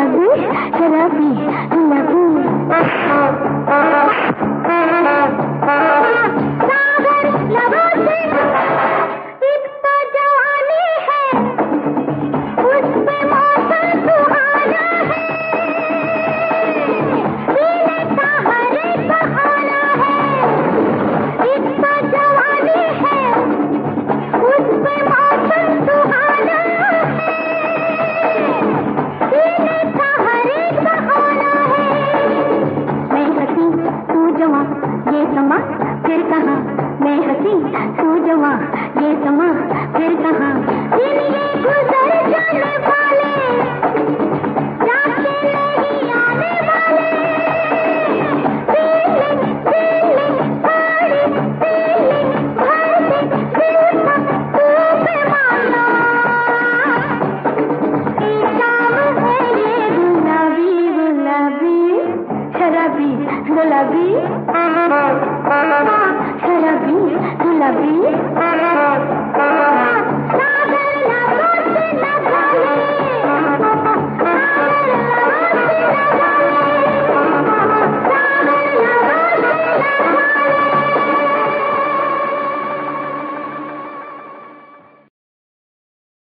गुलाबी शराबी गुलाबी सागर लबों से एक तो जवानी है, उस पे मौसम सुहाना है, पीने का हर एक बहाना है। एक तो जवानी है, उस पे मौसम सुहाना है, पीने का हर एक बहाना है। मैं हंसी तू जवां ये समा फिर कहाँ, मैं हंसी तू जवां ये समा फिर कहाँ। दिन ये गुजर जाने वाले, जाके नहीं आने वाले। फीलिंग फीलिंग बड़ी फीलिंग भर दे दिल का तू पैमाना। शाम है ये गुलाबी गुलाबी शराबी गुलाबी शराबी गुलाबी